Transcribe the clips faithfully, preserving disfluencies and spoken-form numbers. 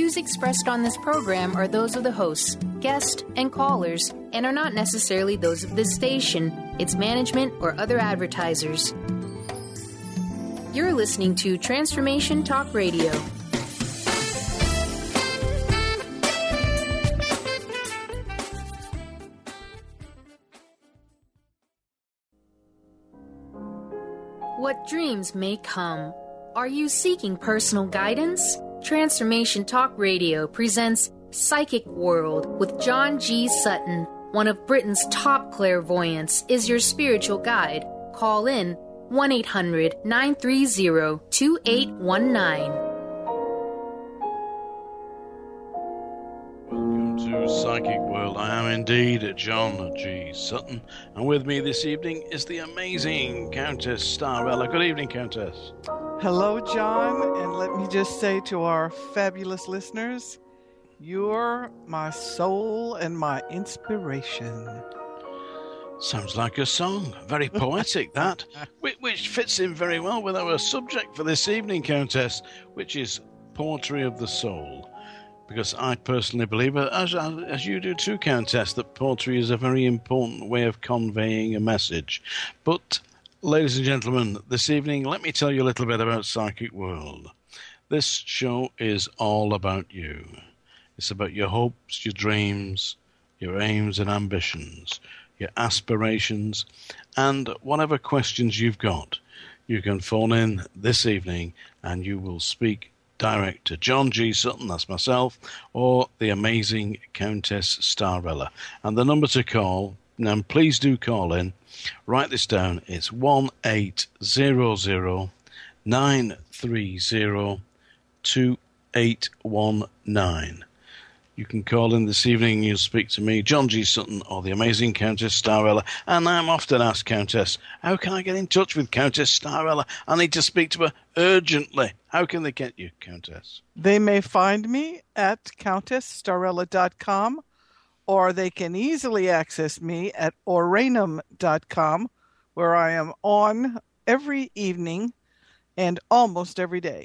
views expressed on this program are those of the hosts, guests, and callers, and are not necessarily those of this station, its management, or other advertisers. You're listening to Transformation Talk Radio. What dreams may come. Are you seeking personal guidance? Transformation Talk Radio presents Psychic World with John G. Sutton. One of Britain's top clairvoyants is your spiritual guide. Call in one eight hundred nine three zero two eight one nine. Welcome to Psychic World. I am indeed John G. Sutton, and with me this evening is the amazing Countess Starella. Good evening, Countess. Hello, John, and let me just say to our fabulous listeners, you're my soul and my inspiration. Sounds like a song. Very poetic, that, which fits in very well with our subject for this evening, Countess, which is poetry of the soul. Because I personally believe, as, as you do too, Countess, that poetry is a very important way of conveying a message. But, ladies and gentlemen, this evening, let me tell you a little bit about Psychic World. This show is all about you. It's about your hopes, your dreams, your aims and ambitions, your aspirations, and whatever questions you've got. You can phone in this evening and you will speak direct to John G. Sutton, that's myself, or the amazing Countess Starella. And the number to call, and please do call in, write this down, it's one eight hundred nine three zero two eight one nine. You can call in this evening and you'll speak to me, John G. Sutton, or the amazing Countess Starella. And I'm often asked, Countess, how can I get in touch with Countess Starella? I need to speak to her urgently. How can they get you, Countess? They may find me at countess starella dot com, or they can easily access me at oranum dot com, where I am on every evening and almost every day.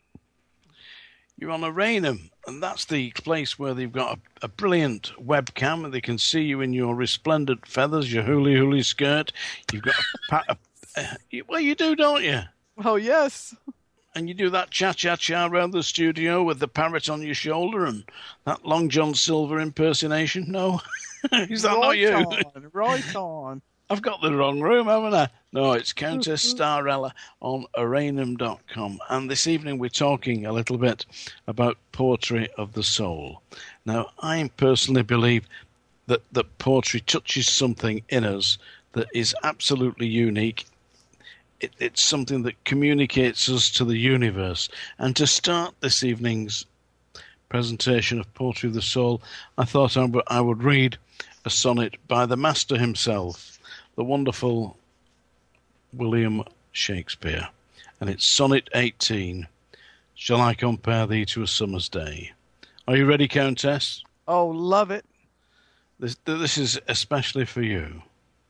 You're on Oranum, and that's the place where they've got a, a brilliant webcam, and they can see you in your resplendent feathers, your hooly-hooly skirt. You've got a, pa- a, a... Well, you do, don't you? Oh, yes. And you do that cha-cha-cha around the studio with the parrot on your shoulder and that Long John Silver impersonation? No? Is that right not you? On, right on. I've got the wrong room, haven't I? No, it's Countess Starella on oranum dot com. And this evening we're talking a little bit about poetry of the soul. Now, I personally believe that, that poetry touches something in us that is absolutely unique. It, it's something that communicates us to the universe. And to start this evening's presentation of Poetry of the Soul, I thought I would, I would read a sonnet by the master himself, the wonderful William Shakespeare. And it's Sonnet eighteen, Shall I Compare Thee to a Summer's Day? Are you ready, Countess? Oh, love it. This, this is especially for you.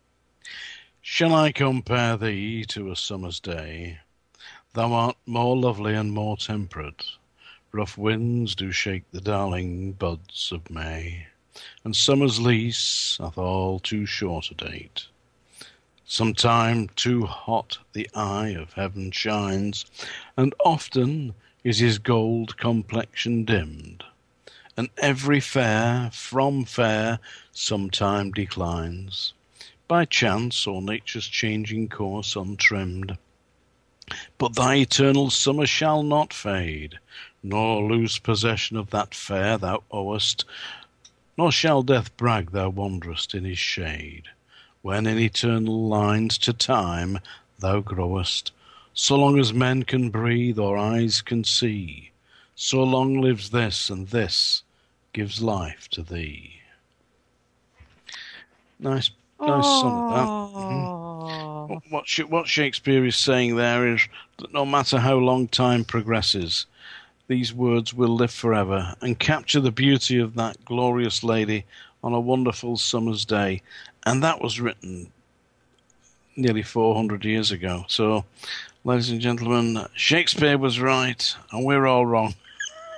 Shall I compare thee to a summer's day? Thou art more lovely and more temperate. Rough winds do shake the darling buds of May, and summer's lease hath all too short a date. Sometime too hot the eye of heaven shines, and often is his gold complexion dimmed, and every fair from fair sometime declines, by chance or nature's changing course untrimmed. But thy eternal summer shall not fade, nor lose possession of that fair thou owest, nor shall death brag thou wanderest in his shade, when in eternal lines to time thou growest. So long as men can breathe or eyes can see, so long lives this, and this gives life to thee. Nice. Nice sonnet, that. Mm-hmm. What, what, what Shakespeare is saying there is that no matter how long time progresses, these words will live forever and capture the beauty of that glorious lady on a wonderful summer's day. And that was written nearly four hundred years ago. So, ladies and gentlemen, Shakespeare was right and we're all wrong.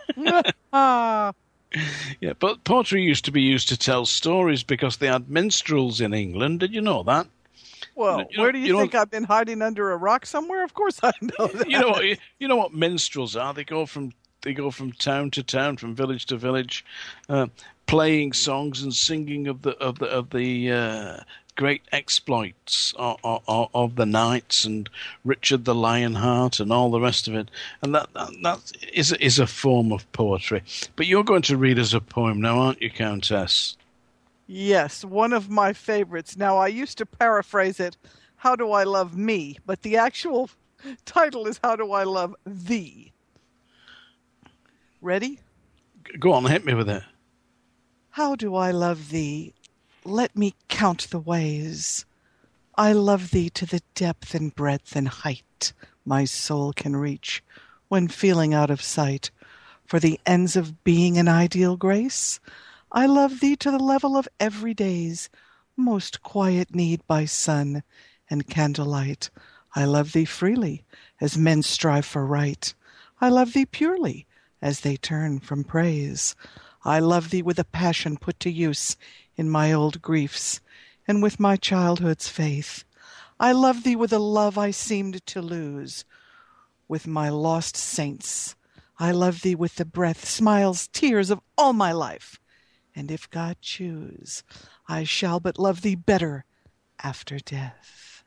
Ah, Yeah, but poetry used to be used to tell stories because they had minstrels in England. Did you know that? well, You know, where do you, you know, think I've been hiding under a rock somewhere? Of course I know that. You know what? You know what minstrels are? They go from they go from town to town, from village to village, uh, playing songs and singing of the of the of the uh, great exploits of, of, of the knights and Richard the Lionheart and all the rest of it. And that that, that is is a form of poetry. But you're going to read us a poem now, aren't you, Countess? Yes, one of my favorites. Now, I used to paraphrase it, How Do I Love Me? But the actual title is How Do I Love Thee? Ready? Go on, hit me with it. How do I love thee? Let me count the ways. I love thee to the depth and breadth and height my soul can reach when feeling out of sight. For the ends of being an ideal grace, I love thee to the level of everyday's most quiet need by sun and candlelight. I love thee freely as men strive for right. I love thee purely as they turn from praise. I love thee with a passion put to use in my old griefs and with my childhood's faith. I love thee with a love I seemed to lose with my lost saints. I love thee with the breath, smiles, tears of all my life. And if God choose, I shall but love thee better after death.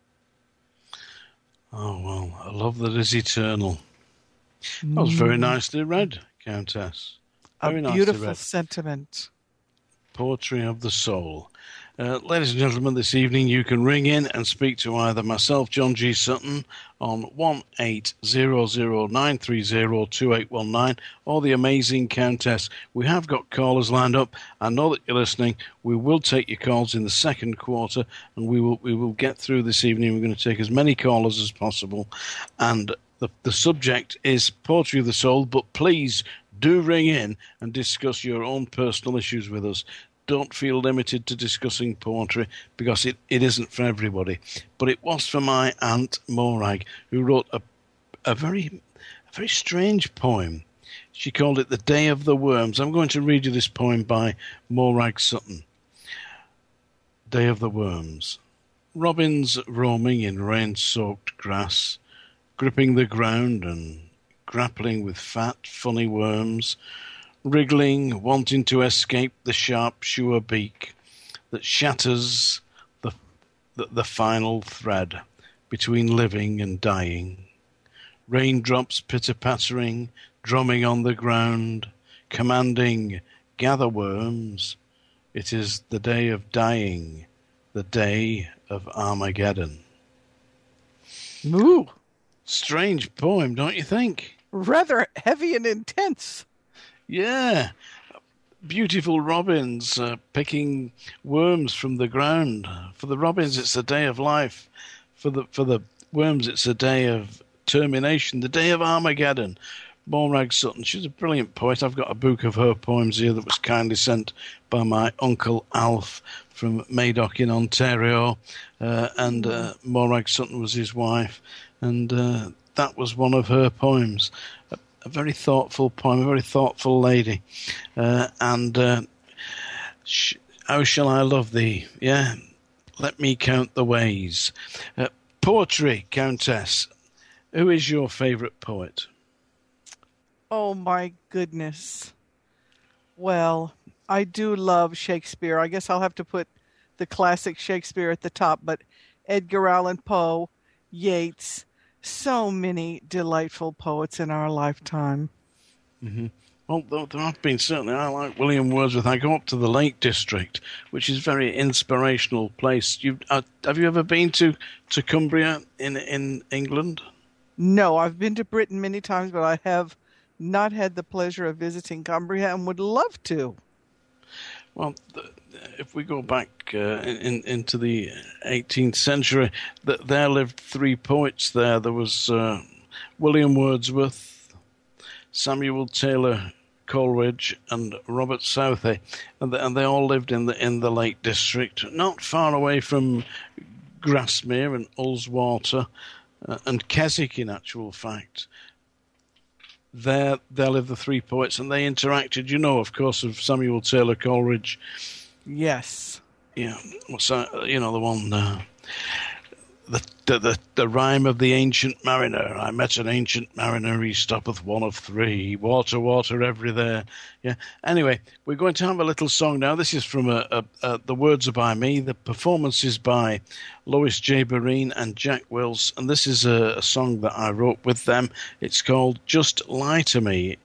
Oh, well, a love that is eternal. That was very nicely read, Countess. Very A beautiful nicely read. sentiment. Poetry of the Soul. Uh, ladies and gentlemen, this evening you can ring in and speak to either myself, John G. Sutton, on one eight hundred, nine three zero, two eight one nine, or the amazing Countess. We have got callers lined up. I know that you're listening. We will take your calls in the second quarter, and we will we will get through this evening. We're going to take as many callers as possible. And the, the subject is Poetry of the Soul, but please do ring in and discuss your own personal issues with us. Don't feel limited to discussing poetry because it, it isn't for everybody. But it was for my Aunt Morag, who wrote a a very a very strange poem. She called it The Day of the Worms. I'm going to read you this poem by Morag Sutton. Day of the Worms. Robins roaming in rain-soaked grass, gripping the ground and grappling with fat, funny worms, wriggling, wanting to escape the sharp, sure beak that shatters the, the, the final thread between living and dying. Raindrops pitter-pattering, drumming on the ground, commanding, gather worms. It is the day of dying, the day of Armageddon. Moo. Strange poem, don't you think? Rather heavy and intense. Yeah. Beautiful robins uh, picking worms from the ground. For the robins, it's a day of life. For the for the worms, it's a day of termination, the day of Armageddon. Morag Sutton, she's a brilliant poet. I've got a book of her poems here that was kindly sent by my Uncle Alf from Madoc in Ontario. Uh, and uh, Morag Sutton was his wife. And uh, that was one of her poems. A, a very thoughtful poem, a very thoughtful lady. Uh, and uh, sh- how shall I love thee? Yeah, let me count the ways. Uh, poetry, Countess. Who is your favourite poet? Oh, my goodness. Well, I do love Shakespeare. I guess I'll have to put the classic Shakespeare at the top, but Edgar Allan Poe, Yeats, so many delightful poets in our lifetime. Mm-hmm. Well, there have been certainly. I like William Wordsworth. I go up to the Lake District, which is a very inspirational place. You've, uh, have you ever been to, to Cumbria in in England? No, I've been to Britain many times, but I have not had the pleasure of visiting Cumbria and would love to. Well, the, if we go back uh, in, into the eighteenth century, th- there lived three poets there. There was uh, William Wordsworth, Samuel Taylor Coleridge, and Robert Southey, and, the, and they all lived in the in the Lake District, not far away from Grasmere and Ullswater uh, and Keswick, in actual fact. there there lived the three poets, and they interacted. You know, of course, of Samuel Taylor Coleridge. Yes. Yeah, what's that? You know, the one, uh, the, the the the rhyme of the Ancient Mariner. I met an ancient mariner, he stoppeth one of three. Water, water, every there. Yeah. Anyway, we're going to have a little song now. This is from a, a, a, the words are by me. The performance is by Lois J. Barine and Jack Wills, and this is a, a song that I wrote with them. It's called Just Lie to Me.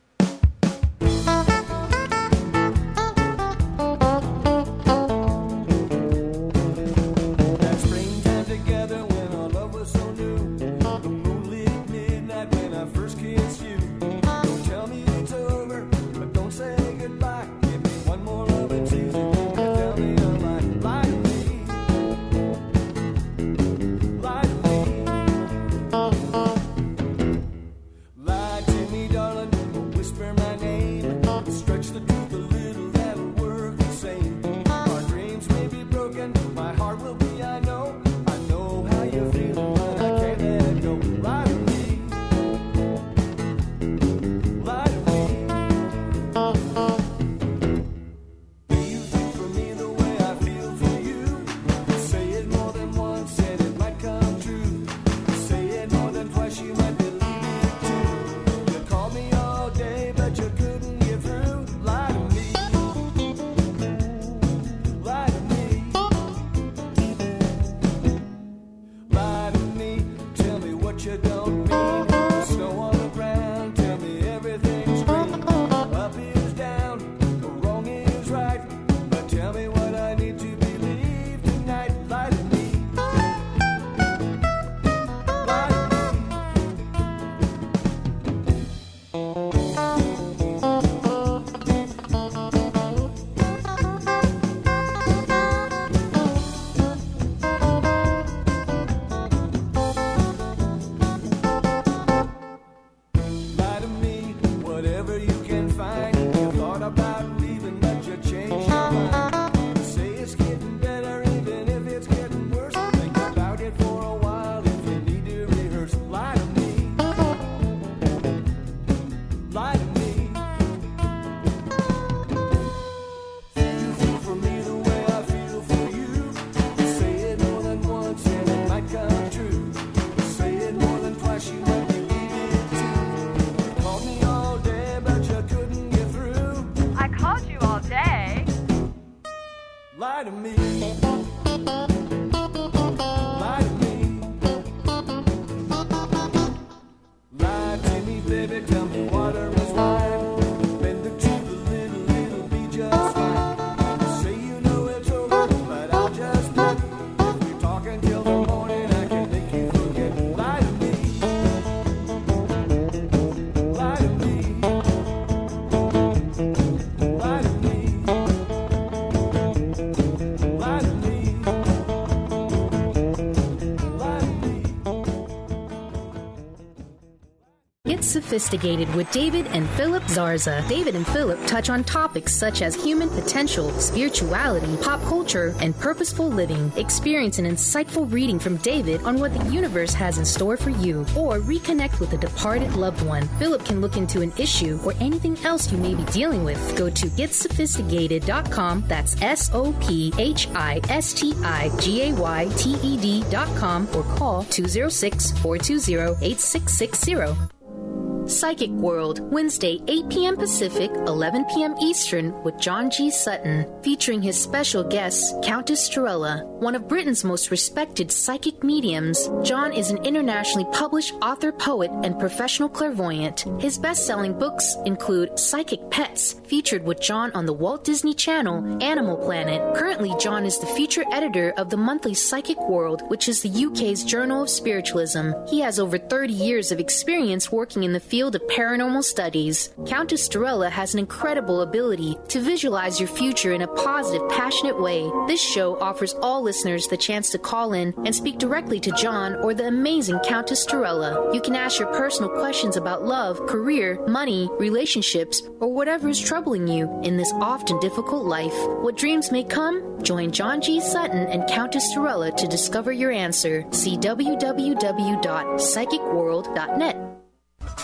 Sophisticated with David and Philip Zarza. David and Philip touch on topics such as human potential, spirituality, pop culture, and purposeful living. Experience an insightful reading from David on what the universe has in store for you, or reconnect with a departed loved one. Philip can look into an issue or anything else you may be dealing with. Go to get sophisticated dot com. That's S O P H I S T I G A Y T E D dot com, or call two oh six, four two zero, eight six six zero. Psychic World, Wednesday, eight p.m. Pacific, eleven p.m. Eastern, with John G. Sutton, featuring his special guest, Countess Torella, one of Britain's most respected psychic mediums. John is an internationally published author, poet, and professional clairvoyant. His best-selling books include Psychic Pets, featured with John on the Walt Disney Channel, Animal Planet. Currently, John is the feature editor of the monthly Psychic World, which is the U K's Journal of Spiritualism. He has over thirty years of experience working in the field of paranormal studies. Countess Torella has an incredible ability to visualize your future in a positive, passionate way. This show offers all listeners the chance to call in and speak directly to John or the amazing Countess Torella. You can ask your personal questions about love, career, money, relationships, or whatever is troubling you in this often difficult life. What dreams may come? Join John G. Sutton and Countess Torella to discover your answer. See w w w dot psychic world dot net.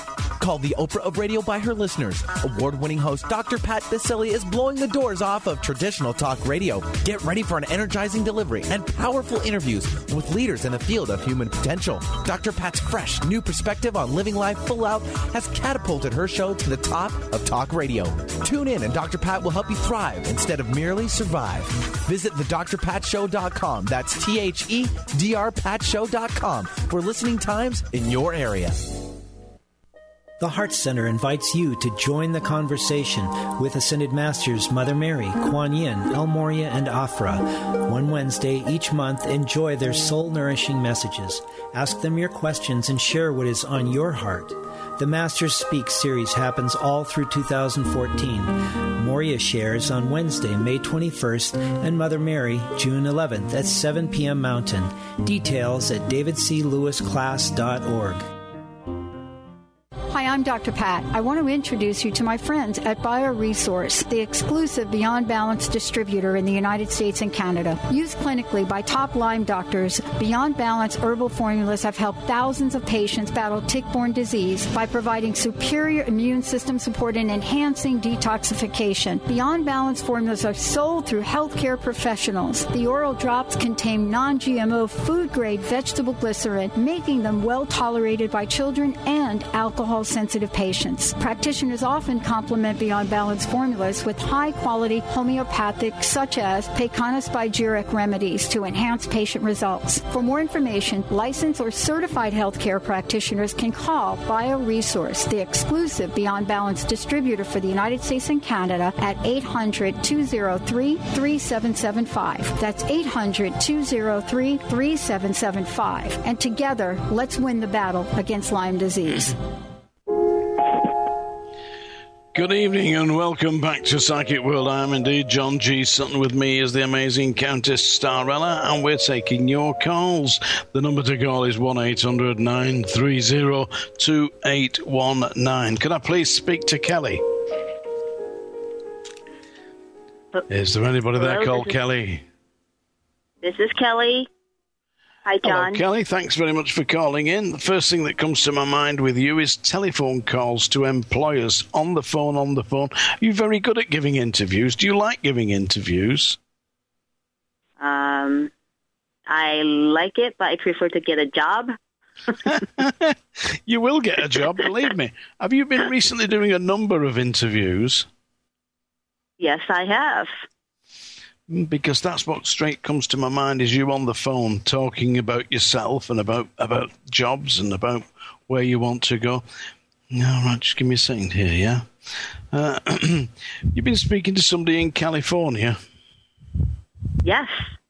Called the Oprah of radio by her listeners, award-winning host Doctor Pat Baccili is blowing the doors off of traditional talk radio. Get ready for an energizing delivery and powerful interviews with leaders in the field of human potential. Doctor Pat's fresh, new perspective on living life full out has catapulted her show to the top of talk radio. Tune in and Doctor Pat will help you thrive instead of merely survive. Visit the dr pat show dot com. That's T H E D R pat show dot com for listening times in your area. The Heart Center invites you to join the conversation with Ascended Masters Mother Mary, Kuan Yin, El Morya, and Afra. One Wednesday each month, enjoy their soul-nourishing messages. Ask them your questions and share what is on your heart. The Masters Speak series happens all through two thousand fourteen. Morya shares on Wednesday, May twenty-first, and Mother Mary, June eleventh at seven p.m. Mountain. Details at david c lewis class dot org. Hi, I'm Doctor Pat. I want to introduce you to my friends at BioResource, the exclusive Beyond Balance distributor in the United States and Canada. Used clinically by top Lyme doctors, Beyond Balance herbal formulas have helped thousands of patients battle tick-borne disease by providing superior immune system support and enhancing detoxification. Beyond Balance formulas are sold through healthcare professionals. The oral drops contain non-G M O food-grade vegetable glycerin, making them well-tolerated by children and alcohol-sensitive patients. Practitioners often complement Beyond Balance formulas with high-quality homeopathic, such as Pecana spigyric remedies to enhance patient results. For more information, licensed or certified healthcare practitioners can call BioResource, the exclusive Beyond Balance distributor for the United States and Canada, at eight hundred, two oh three, three seven seven five. That's eight hundred, two oh three, three seven seven five. And together, let's win the battle against Lyme disease. Good evening and welcome back to Psychic World. I am indeed John G. Sutton. With me is the amazing Countess Starella, and we're taking your calls. The number to call is one eight hundred, nine three zero, two eight one nine. Could I please speak to Kelly? Is there anybody there Hello, called this is, Kelly? This is Kelly. Hi, John. Hello, Kelly. Thanks very much for calling in. The first thing that comes to my mind with you is telephone calls to employers on the phone, on the phone. Are you very good at giving interviews? Do you like giving interviews? Um, I like it, but I prefer to get a job. You will get a job, believe me. Have you been recently doing a number of interviews? Yes, I have. Because that's what straight comes to my mind is you on the phone talking about yourself and about, about jobs and about where you want to go. All right, just give me a second here, yeah? Uh, you've been speaking to somebody in California? Yes.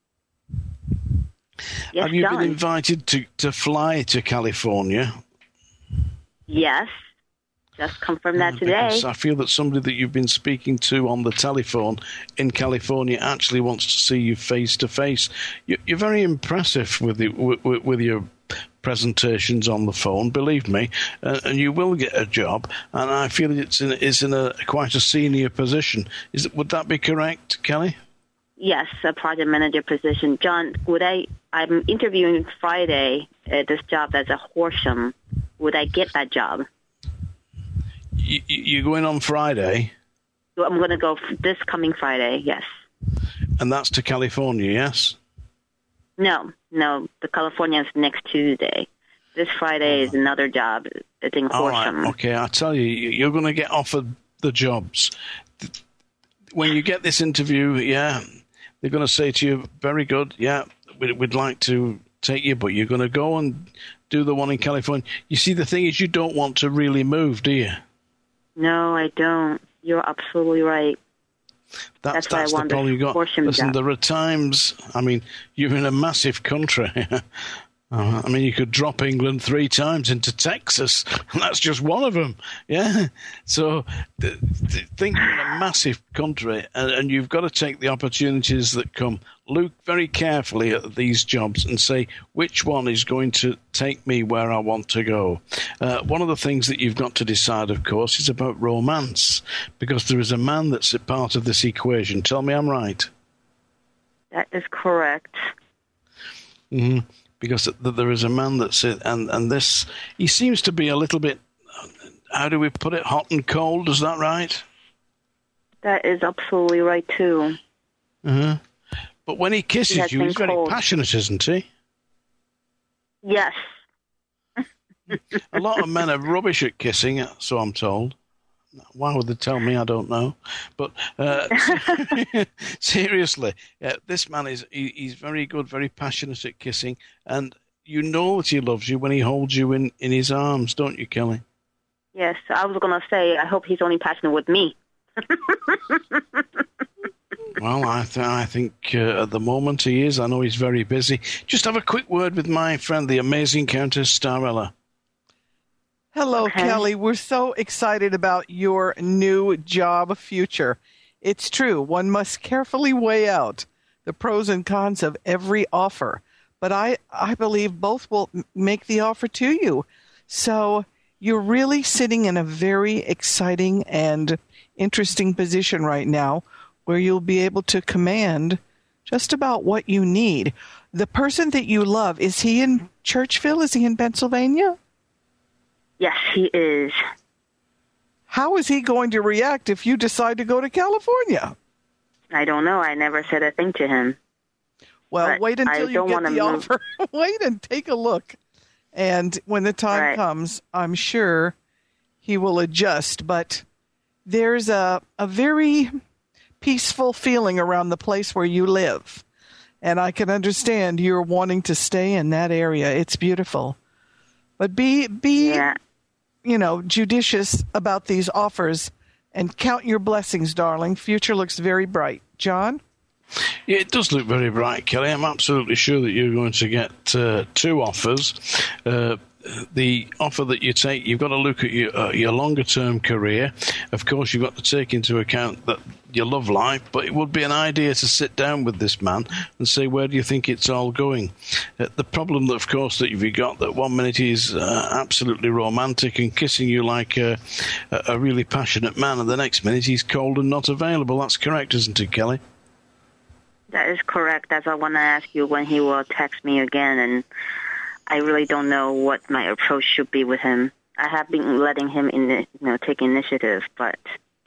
Yes, Have you John. been invited to, to fly to California? Yes. Just confirmed that today. Because I feel that somebody that you've been speaking to on the telephone in California actually wants to see you face to face. You're very impressive with the, with, with your presentations on the phone, believe me, uh, and you will get a job. And I feel it's in it's in a quite a senior position. Is it? Would that be correct, Kelly? Yes, a project manager position. John, would I? I'm interviewing Friday at this job as a Horsham. Would I get that job? You, you're going on Friday? I'm going to go this coming Friday, yes. And that's to California, yes? No, no. The California is next Tuesday. This Friday is another job. It's in Horsham. Right, okay, I tell you, you're going to get offered the jobs. When you get this interview, yeah, they're going to say to you, very good, yeah, we'd like to take you, but you're going to go and do the one in California. You see, the thing is, you don't want to really move, do you? No, I don't. You're absolutely right. That's, that's why that's I the want problem you got. Listen, job. There are times, I mean, you're in a massive country. uh, I mean, you could drop England three times into Texas, and that's just one of them. Yeah. So th- th- think you're in a massive country, and, and you've got to take the opportunities that come. Look very carefully at these jobs and say, which one is going to take me where I want to go? Uh, one of the things that you've got to decide, of course, is about romance, because there is a man that's a part of this equation. Tell me I'm right. That is correct. Mm-hmm. Because there is a man that's it, and, and this, he seems to be a little bit how do we put it? Hot and cold, is that right? That is absolutely right, too. Uh-huh. But when he kisses He you, he's very cold. passionate, isn't he? Yes. A lot of men are rubbish at kissing, so I'm told. Why would they tell me? I don't know. But uh, seriously, uh, this man is he, he's very good, very passionate at kissing, and you know that he loves you when he holds you in, in his arms, don't you, Kelly? Yes, I was going to say, I hope he's only passionate with me. Well, I, th- I think uh, at the moment he is. I know he's very busy. Just have a quick word with my friend, the amazing Countess Starella. Hello, Okay. Kelly. We're so excited about your new job future. It's true. One must carefully weigh out the pros and cons of every offer. But I, I believe both will m- make the offer to you. So you're really sitting in a very exciting and interesting position right now where you'll be able to command just about what you need. The person that you love, is he in Churchville? Is he in Pennsylvania? Yes, he is. How is he going to react if you decide to go to California? I don't know. I never said a thing to him. Well, But wait I until you don't get wanna the move. offer. Wait and take a look. And when the time Right. comes, I'm sure he will adjust. But there's a, a very peaceful feeling around the place where you live. And I can understand you're wanting to stay in that area. It's beautiful. But be, be Yeah. you know, judicious about these offers and count your blessings, darling. Future looks very bright. John? Yeah, it does look very bright, Kelly. I'm absolutely sure that you're going to get uh, two offers. Uh, the offer that you take, you've got to look at your, uh, your longer-term career. Of course, you've got to take into account that your love life, but it would be an idea to sit down with this man and say, where do you think it's all going? Uh, the problem, that, of course, that you've got, that one minute he's uh, absolutely romantic and kissing you like a, a really passionate man, and the next minute he's cold and not available. That's correct, isn't it, Kelly? That is correct. That's why I want to ask you when he will text me again, and I really don't know what my approach should be with him. I have been letting him, in, you know, take initiative, but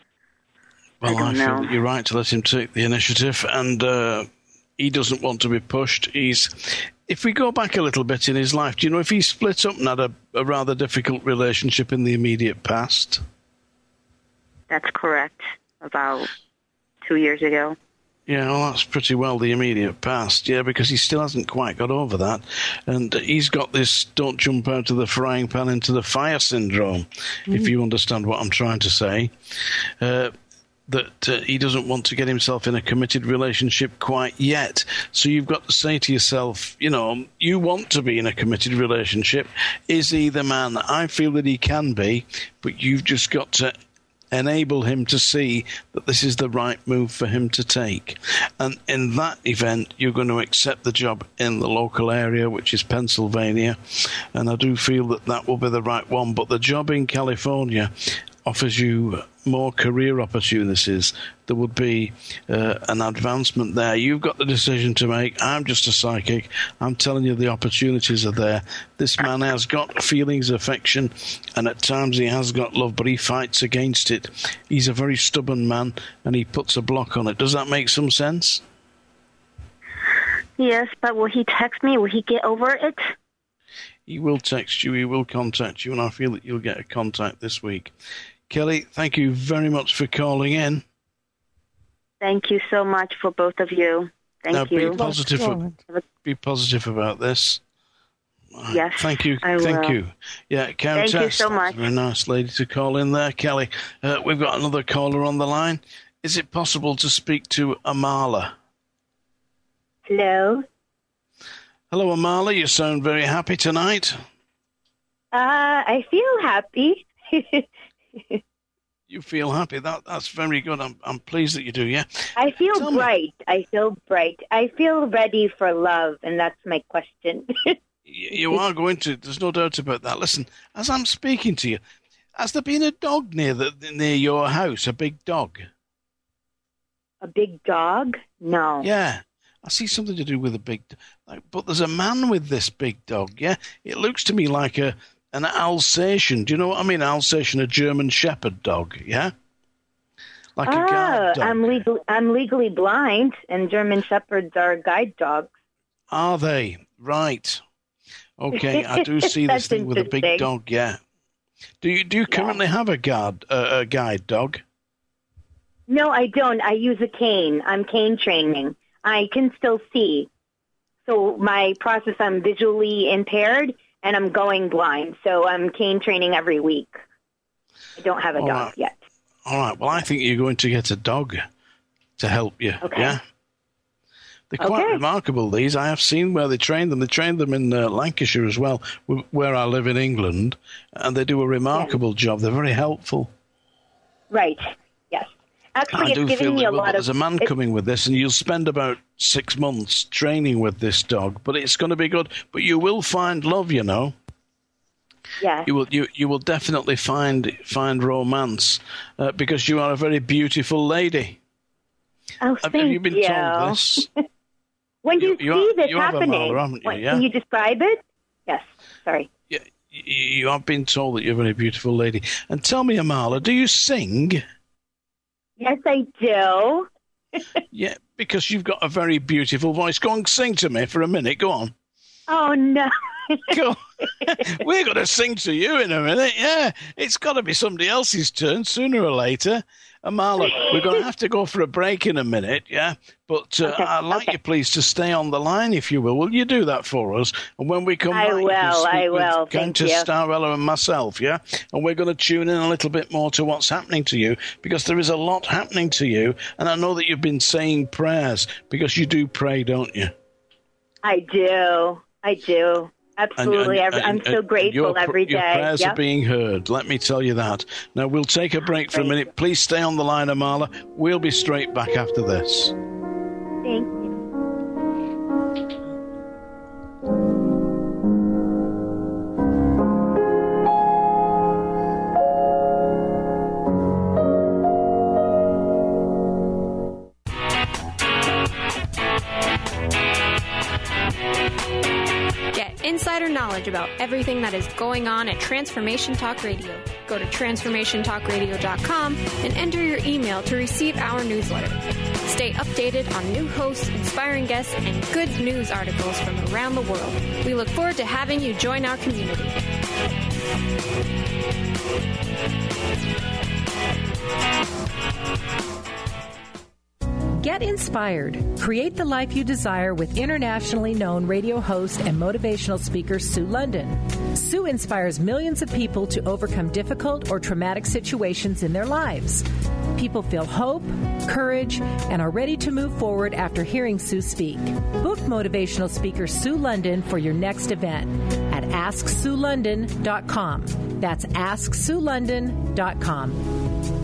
Well, I I, don't feel know. that you're right to let him take the initiative, and uh, he doesn't want to be pushed. He's, if we go back a little bit in his life, do you know if he split up and had a, a rather difficult relationship in the immediate past? that's correct. About two years ago. Yeah, well, that's pretty well the immediate past, yeah, because he still hasn't quite got over that. And he's got this don't jump out of the frying pan into the fire syndrome, mm. if you understand what I'm trying to say. Uh, that uh, he doesn't want to get himself in a committed relationship quite yet. So you've got to say to yourself, you know, you want to be in a committed relationship. Is he the man? I feel that he can be, but you've just got to enable him to see that this is the right move for him to take. And in that event, you're going to accept the job in the local area, which is Pennsylvania. And I do feel that that will be the right one. But the job in California offers you more career opportunities. There would be uh, an advancement there. You've got the decision to make. I'm just a psychic. I'm telling you the opportunities are there. This man has got feelings, affection, and at times he has got love, but he fights against it. He's a very stubborn man, and he puts a block on it. Does that make some sense? Yes, but will he text me? Will he get over it? He will text you. He will contact you, and I feel that you'll get a contact this week. Kelly, thank you very much for calling in. Thank you so much for both of you. Thank now, you. Be positive, be positive about this. Yes, Thank you. I Thank will. you. Yeah, Countess. Thank you so much. Very nice lady to call in there, Kelly. Uh, we've got another caller on the line. Is it possible to speak to Amala? Hello. Hello, Amala. You sound very happy tonight. Uh, I feel happy. You feel happy. That that's very good. I'm I'm pleased that you do. Yeah. I feel Tell bright. Me. I feel bright. I feel ready for love, and that's my question. You are going to. There's no doubt about that. Listen, as I'm speaking to you, has there been a dog near the near your house? A big dog. A big dog? No. Yeah. I see something to do with a big, like, but there's a man with this big dog. Yeah, it looks to me like a an Alsatian. Do you know what I mean? Alsatian, a German Shepherd dog, yeah? Like a guide dog. I'm, legal, I'm legally blind, and German Shepherds are guide dogs. Are they? Right. Okay, I do see this thing with a big dog, yeah. Do you do you currently yeah. have a guard, uh, a guide dog? No, I don't. I use a cane. I'm cane training. I can still see. So my process, I'm visually impaired, and I'm going blind. So I'm cane training every week. I don't have a All dog right. yet. All right. Well, I think you're going to get a dog to help you. Okay. Yeah. They're quite okay. remarkable, these. I have seen where they train them. They train them in uh, Lancashire as well, where I live in England, and they do a remarkable yeah. job. They're very helpful. Right. Yes. Actually, I it's do giving feel me that, a well, lot there's of... a man coming with this, and you'll spend about six months training with this dog, but it's going to be good. But you will find love, you know. Yeah. You will you, you will definitely find find romance uh, because you are a very beautiful lady. Oh, have, thank have you been you. told this? When do you, you see you this you happening? Have a Marla, haven't you? Yeah? Can you describe it? Yes. Sorry. Yeah, you, you have been told that you're a very beautiful lady. And tell me, Amala, do you sing? Yes, I do. Yeah, because you've got a very beautiful voice. Go on, sing to me for a minute. Go on. Oh, no. Go on. We're going to sing to you in a minute. Yeah, it's got to be somebody else's turn sooner or later. Amala, we're going to have to go for a break in a minute, yeah? But uh, okay, I'd like okay. you, please, to stay on the line, if you will. Will you do that for us? And when we come I back, will, you can speak I will. with Countess Starella and myself, yeah? And we're going to tune in a little bit more to what's happening to you, because there is a lot happening to you. And I know that you've been saying prayers, because you do pray, don't you? I do. I do. Absolutely. And, and, and, I'm so grateful your, every day. Your prayers yep. are being heard. Let me tell you that. Now, we'll take a break for a minute. Please stay on the line, Amala. We'll be straight back after this. Thank you. Insider knowledge about everything that is going on at Transformation Talk Radio. Go to transformation talk radio dot com and enter your email to receive our newsletter. Stay updated on new hosts, inspiring guests, and good news articles from around the world. We look forward to having you join our community. Get inspired. Create the life you desire with internationally known radio host and motivational speaker Sue London. Sue inspires millions of people to overcome difficult or traumatic situations in their lives. People feel hope, courage, and are ready to move forward after hearing Sue speak. Book motivational speaker Sue London for your next event at ask sue london dot com. That's ask sue london dot com.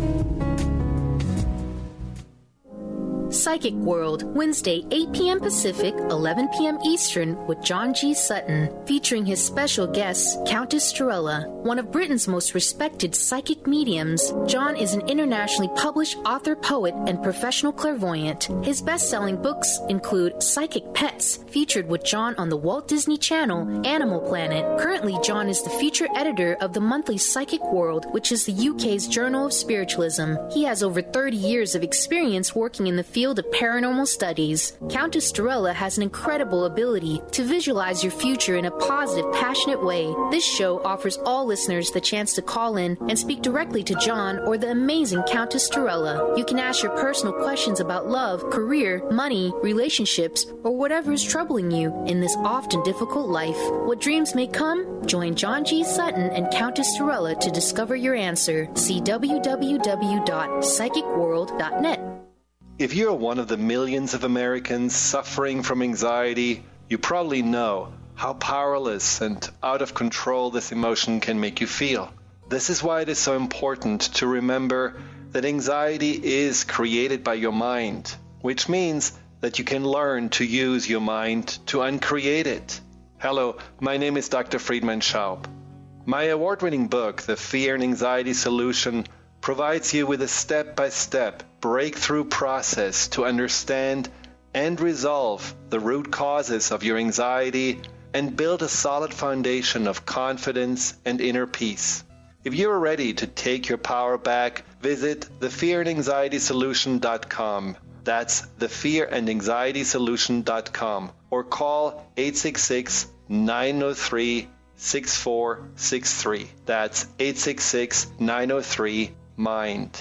Psychic World, Wednesday, eight p.m. Pacific, eleven p.m. Eastern, with John G. Sutton, featuring his special guest, Countess Starella. One of Britain's most respected psychic mediums, John is an internationally published author, poet, and professional clairvoyant. His best-selling books include Psychic Pets, featured with John on the Walt Disney Channel, Animal Planet. Currently, John is the feature editor of the monthly Psychic World, which is the U K's Journal of Spiritualism. He has over thirty years of experience working in the field of paranormal studies. Countess Starella has an incredible ability to visualize your future in a positive, passionate way. This show offers all listeners the chance to call in and speak directly to John or the amazing Countess Starella. You can ask your personal questions about love, career, money, relationships, or whatever is troubling you in this often difficult life. What dreams may come? Join John G. Sutton and Countess Starella to discover your answer. See w w w dot psychic world dot net. If you're one of the millions of Americans suffering from anxiety, you probably know how powerless and out of control this emotion can make you feel. This is why it is so important to remember that anxiety is created by your mind, which means that you can learn to use your mind to uncreate it. Hello, my name is Doctor Friedman Schaub. My award-winning book, The Fear and Anxiety Solution, provides you with a step-by-step breakthrough process to understand and resolve the root causes of your anxiety and build a solid foundation of confidence and inner peace. If you are ready to take your power back, visit the fear and anxiety solution dot com. That's the fear and anxiety solution dot com, or call eight six six, nine zero three, six four six three. That's eight six six, nine zero three, MIND.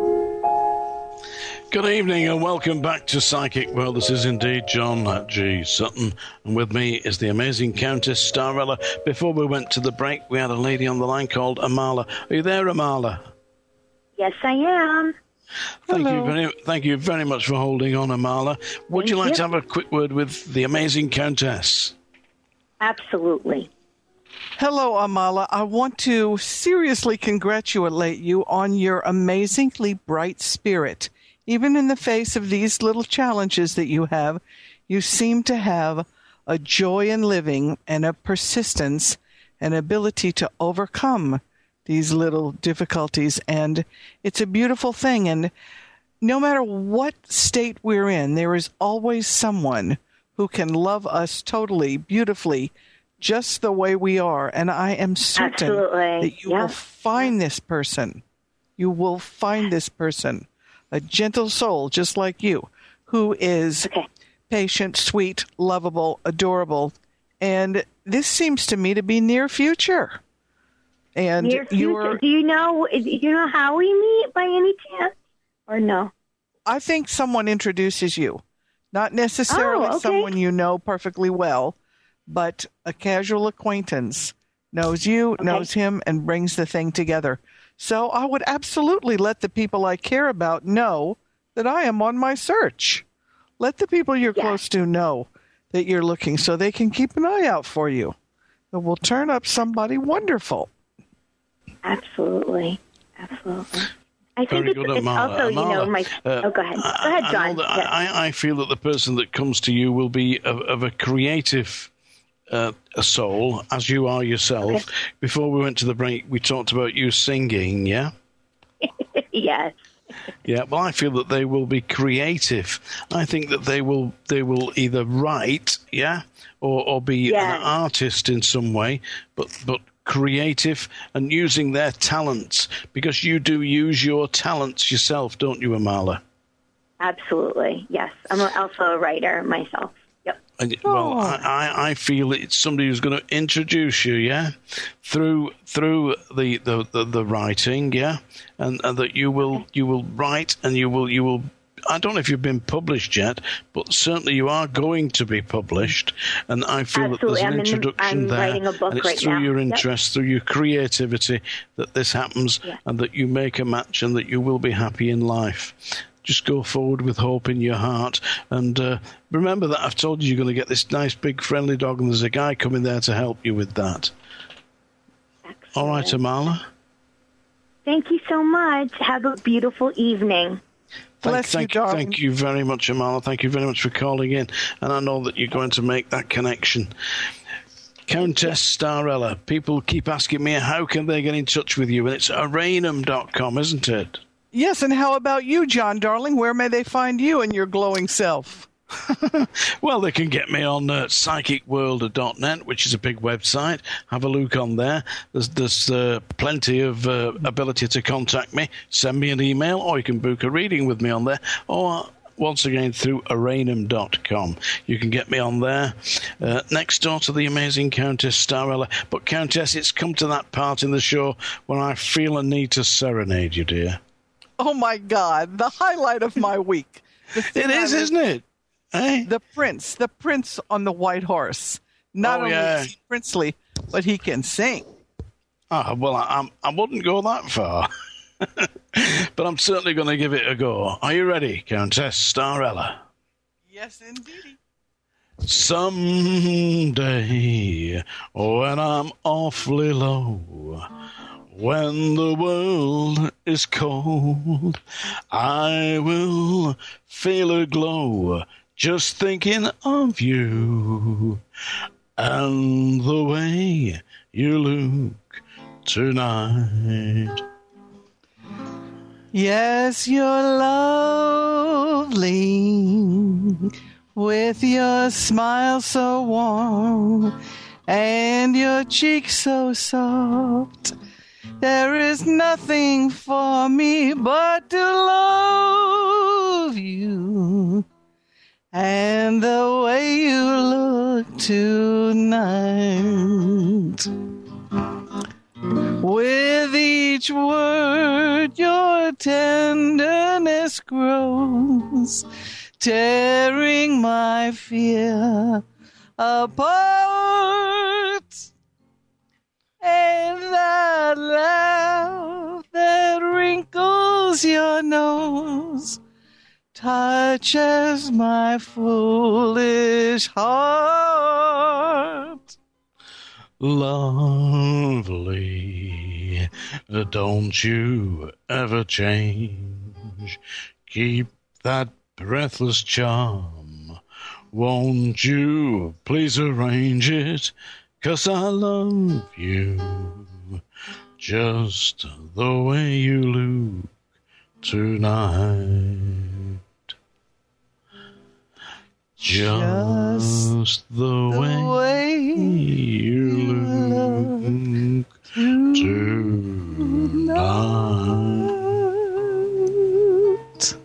Good evening and welcome back to Psychic World. This is indeed John G. Sutton, and with me is the amazing Countess Starella. Before we went to the break, we had a lady on the line called Amala. Are you there, Amala? Yes, I am. Thank Hello. you very, thank you very much for holding on, Amala. Would Thank you like you. to have a quick word with the amazing Countess? Absolutely. Hello, Amala. I want to seriously congratulate you on your amazingly bright spirit. Even in the face of these little challenges that you have, you seem to have a joy in living and a persistence and ability to overcome these little difficulties. And it's a beautiful thing. And no matter what state we're in, there is always someone who can love us totally, beautifully, just the way we are. And I am certain Absolutely. that you Yeah. will find this person. You will find this person, a gentle soul just like you, who is Okay. patient, sweet, lovable, adorable. And this seems to me to be near future. And Near future. you're, Do you know? Do you know how we meet by any chance, or no? I think someone introduces you. Not necessarily Oh, okay. someone you know perfectly well, but a casual acquaintance knows you, Okay. knows him, and brings the thing together. So I would absolutely let the people I care about know that I am on my search. Let the people you're Yeah. close to know that you're looking so they can keep an eye out for you. It will turn up somebody wonderful. Absolutely. Absolutely. I think Very it's, good, it's Amala. also, you know, Amala, my. uh, oh, go ahead. Go I- ahead, I John. know that Yeah. I, I feel that the person that comes to you will be of, of a creative uh, a soul, as you are yourself. Okay. Before we went to the break, we talked about you singing, yeah? Yes. Yeah, well, I feel that they will be creative. I think that they will they will either write, yeah, or, or be Yeah. an artist in some way, but but creative and using their talents, because you do use your talents yourself, don't you, Amala? Absolutely. Yes. I'm also a writer myself. Yep. And, well, I, I I feel it's somebody who's going to introduce you, yeah, through through the, the, the, the writing, yeah, and, and that you will you will write and you will you will. I don't know if you've been published yet, but certainly you are going to be published, and I feel Absolutely. that there's an I'm in the- introduction I'm there, writing a book and it's right through now. your Yep. interest, through your creativity, that this happens, Yeah. and that you make a match, and that you will be happy in life. Just go forward with hope in your heart. And uh, remember that I've told you you're going to get this nice, big, friendly dog, and there's a guy coming there to help you with that. Excellent. All right, Amala? Thank you so much. Have a beautiful evening. Thank, Bless you, thank, darling. thank you very much, Amala. Thank you very much for calling in. And I know that you're going to make that connection. Countess Starella, people keep asking me, how can they get in touch with you? And it's aranum dot com, isn't it? Yes, and how about you, John, darling? Where may they find you and your glowing self? Well, they can get me on uh, psychic world dot net, which is a big website. Have a look on there. There's, there's uh, plenty of uh, ability to contact me. Send me an email, or you can book a reading with me on there. Or, once again, through aranum dot com. You can get me on there. Uh, next door to the amazing Countess Starella. But, Countess, it's come to that part in the show when I feel a need to serenade you, dear. Oh, my God, the highlight of my week. The thing It is, I was- isn't it? Eh? The prince, the prince on the white horse. Not Oh, only yeah. is he princely, but he can sing. Ah, well, I, I'm- I wouldn't go that far. But I'm certainly going to give it a go. Are you ready, Countess Starella? Yes, indeed. Someday, when I'm awfully low, when the world is cold, I will feel a glow just thinking of you and the way you look tonight. Yes, you're lovely with your smile so warm and your cheek so soft. There is nothing for me but to love you, and the way you look tonight. With each word your tenderness grows, tearing my fear apart. And that laugh that wrinkles your nose touches my foolish heart. Lovely, don't you ever change. Keep that breathless charm. Won't you please arrange it? 'Cause I love you just the way you look tonight. Just, just the, the way, way you look tonight.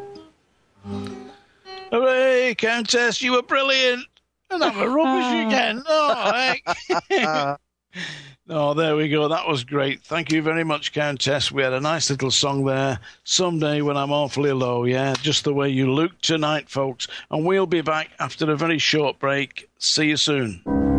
Hooray, Countess, you were brilliant. And I'm a rubbish again. Oh, heck. Oh, there we go. That was great. Thank you very much, Countess. We had a nice little song there. Someday when I'm awfully low, yeah, just the way you look tonight, folks. And we'll be back after a very short break. See you soon.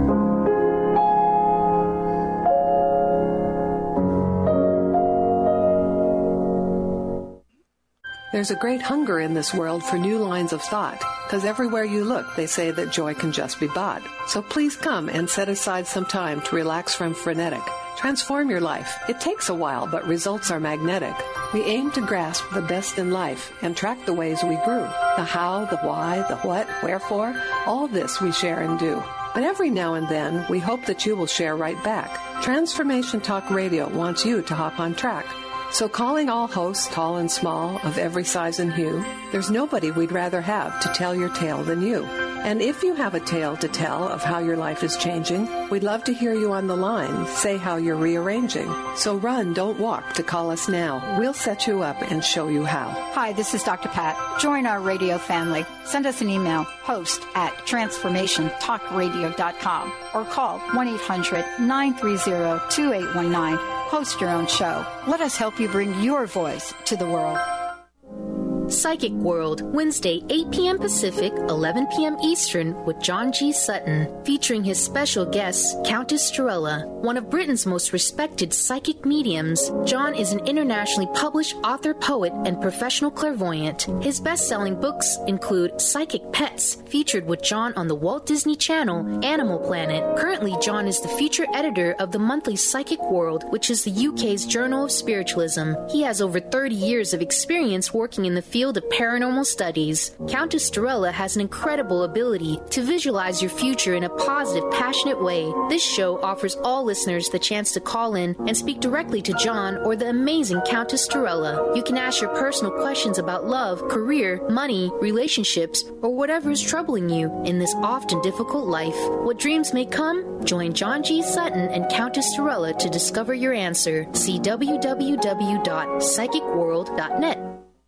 There's a great hunger in this world for new lines of thought, because everywhere you look, they say that joy can just be bought. So please come and set aside some time to relax from frenetic. Transform your life. It takes a while, but results are magnetic. We aim to grasp the best in life and track the ways we grew. The how, the why, the what, wherefore, all this we share and do. But every now and then, we hope that you will share right back. Transformation Talk Radio wants you to hop on track. So calling all hosts, tall and small, of every size and hue, there's nobody we'd rather have to tell your tale than you. And if you have a tale to tell of how your life is changing, we'd love to hear you on the line say how you're rearranging. So run, don't walk to call us now. We'll set you up and show you how. Hi, this is Doctor Pat. Join our radio family. Send us an email, host at transformation talk radio dot com, or call one eight hundred nine three zero two eight one nine. Host your own show. Let us help you bring your voice to the world. Psychic World, Wednesday, eight p.m. Pacific, eleven p.m. Eastern, with John G. Sutton, featuring his special guest, Countess Torella, one of Britain's most respected psychic mediums. John is an internationally published author, poet, and professional clairvoyant. His best-selling books include Psychic Pets, featured with John on the Walt Disney Channel, Animal Planet. Currently, John is the feature editor of the monthly Psychic World, which is the U K's Journal of Spiritualism. He has over thirty years of experience working in the field of paranormal studies. Countess Torella has an incredible ability to visualize your future in a positive, passionate way. This show offers all listeners the chance to call in and speak directly to John or the amazing Countess Torella. You can ask your personal questions about love, career, money, relationships, or whatever is troubling you in this often difficult life. What dreams may come? Join John G. Sutton and Countess Torella to discover your answer. See w w w dot psychic world dot net.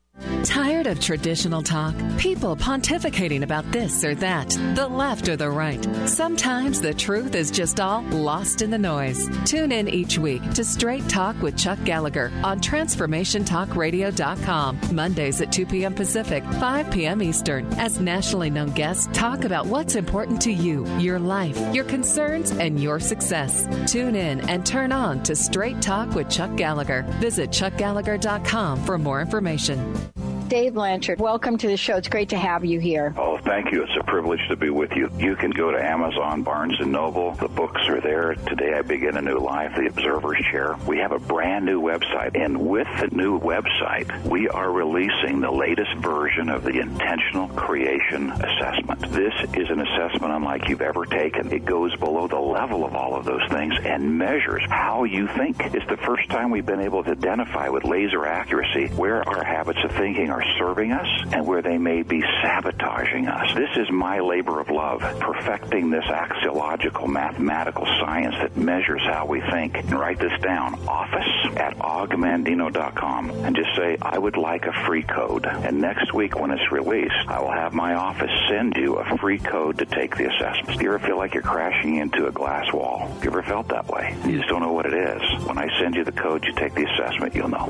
Tired of traditional talk? People pontificating about this or that, the left or the right. Sometimes the truth is just all lost in the noise. Tune in each week to Straight Talk with Chuck Gallagher on transformation talk radio dot com, Mondays at two p.m. Pacific, five p.m. Eastern, as nationally known guests talk about what's important to you, your life, your concerns, and your success. Tune in and turn on to Straight Talk with Chuck Gallagher. Visit chuck gallagher dot com for more information. Dave Blanchard, welcome to the show. It's great to have you here. Oh, thank you. It's a privilege to be with you. You can go to Amazon, Barnes and Noble. The books are there. Today I Begin a New Life, The Observer's Chair. We have a brand new website, and with the new website, we are releasing the latest version of the Intentional Creation Assessment. This is an assessment unlike you've ever taken. It goes below the level of all of those things and measures how you think. It's the first time we've been able to identify with laser accuracy where our habits of thinking are serving us and where they may be sabotaging us. us. This is my labor of love, perfecting this axiological mathematical science that measures how we think. And write this down, office at augmandino dot com, and just say, I would like a free code. And next week when it's released, I will have my office send you a free code to take the assessment. Do you ever feel like you're crashing into a glass wall? You ever felt that way? You just don't know what it is. When I send you the code, you take the assessment, you'll know.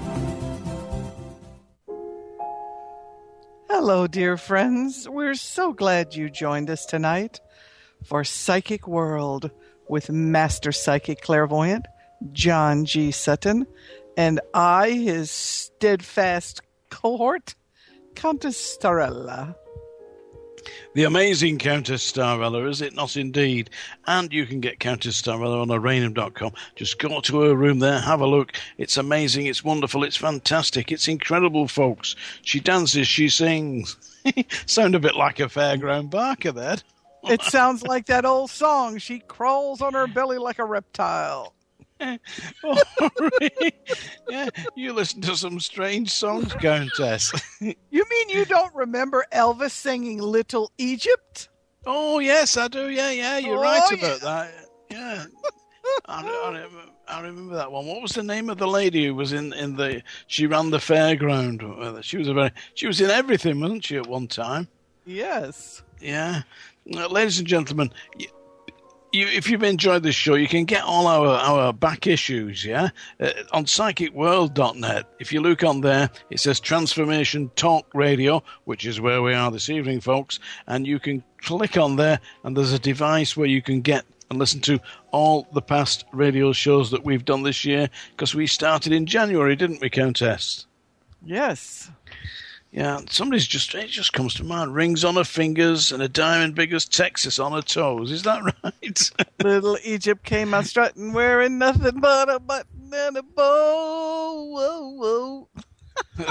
Hello, dear friends. We're so glad you joined us tonight for Psychic World with Master Psychic Clairvoyant John G. Sutton and I, his steadfast cohort, Countess Starella. The amazing Countess Starella, is it not indeed? And you can get Countess Starella on Orainum dot com. Just go to her room there, have a look. It's amazing, it's wonderful, it's fantastic, it's incredible, folks. She dances, she sings. Sound a bit like a fairground barker there. It sounds like that old song, She Crawls on Her Belly Like a Reptile. Oh, really? Yeah, you listen to some strange songs, Countess. You mean you don't remember Elvis singing Little Egypt? Oh, yes, I do. Yeah, yeah, you're oh, right yeah. about that. Yeah. I, I, I remember that one. What was the name of the lady who was in, in the... She ran the fairground. She was a very... She was in everything, wasn't she, at one time? Yes. Yeah. Uh, ladies and gentlemen... You, You, if you've enjoyed this show, you can get all our, our back issues, yeah, uh, on psychic world dot net. If you look on there, it says Transformation Talk Radio, which is where we are this evening, folks, and you can click on there, and there's a device where you can get and listen to all the past radio shows that we've done this year, because we started in January, didn't we, Countess? Yes. Yeah, somebody's just, it just comes to mind. Rings on her fingers and a diamond big as Texas on her toes. Is that right? Little Egypt came out strutting, wearing nothing but a button and a bow. Whoa, whoa.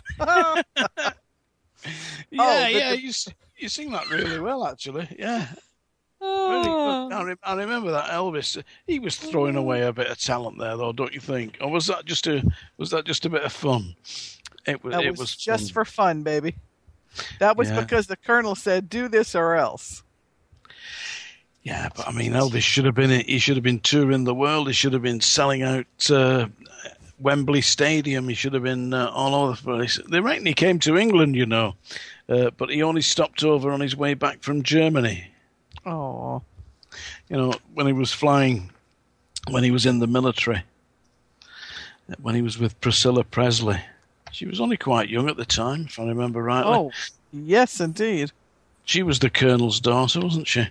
yeah, oh, yeah, the... you, you sing that really well, actually. Yeah. Very good. I, re- I remember that Elvis. He was throwing away a bit of talent there, though, don't you think? Or was that just a, was that just a bit of fun? It was, that it was, was just fun. for fun, baby. That was yeah. because the Colonel said, do this or else. Yeah, but I mean, Elvis should have been, he should have been touring the world. He should have been selling out uh, Wembley Stadium. He should have been uh, all over the place. They reckon he came to England, you know, uh, but he only stopped over on his way back from Germany. Oh. You know, when he was flying, when he was in the military, when he was with Priscilla Presley. She was only quite young at the time, if I remember rightly. Oh, yes, indeed. She was the Colonel's daughter, wasn't she?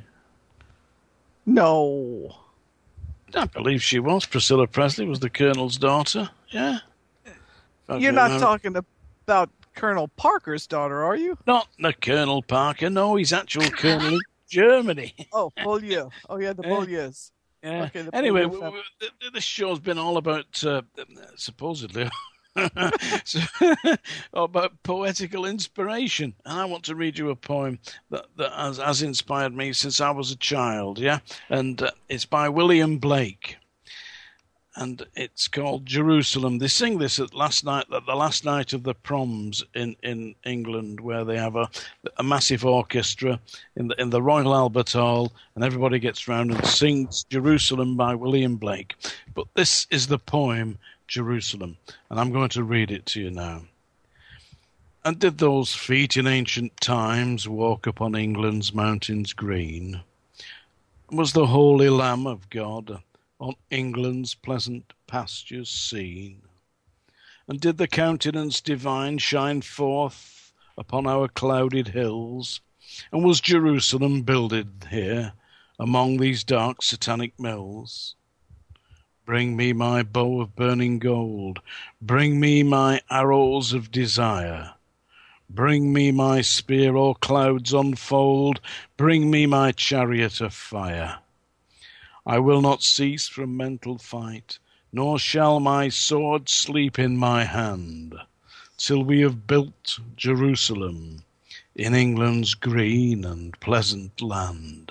No. I believe she was. Priscilla Presley was the Colonel's daughter. Yeah. You're not remember. talking about Colonel Parker's daughter, are you? Not the Colonel Parker. No, he's actual Colonel in Germany. Oh, Beaulieu. Oh, yeah, the Beaulieus. Yeah. Okay, the anyway, we, we, this show's been all about, uh, supposedly... so, about poetical inspiration, and I want to read you a poem that, that has, has inspired me since I was a child, yeah, and uh, it's by William Blake, and it's called Jerusalem. They sing this at last night, at the last night of the proms in, in England, where they have a, a massive orchestra in the in the Royal Albert Hall, and everybody gets round and sings Jerusalem by William Blake. But this is the poem Jerusalem, and I'm going to read it to you now. And did those feet in ancient times walk upon England's mountains green? Was the holy Lamb of God on England's pleasant pastures seen? And did the countenance divine shine forth upon our clouded hills? And was Jerusalem builded here among these dark satanic mills? Bring me my bow of burning gold, bring me my arrows of desire, bring me my spear o'er clouds unfold, bring me my chariot of fire. I will not cease from mental fight, nor shall my sword sleep in my hand, till we have built Jerusalem in England's green and pleasant land.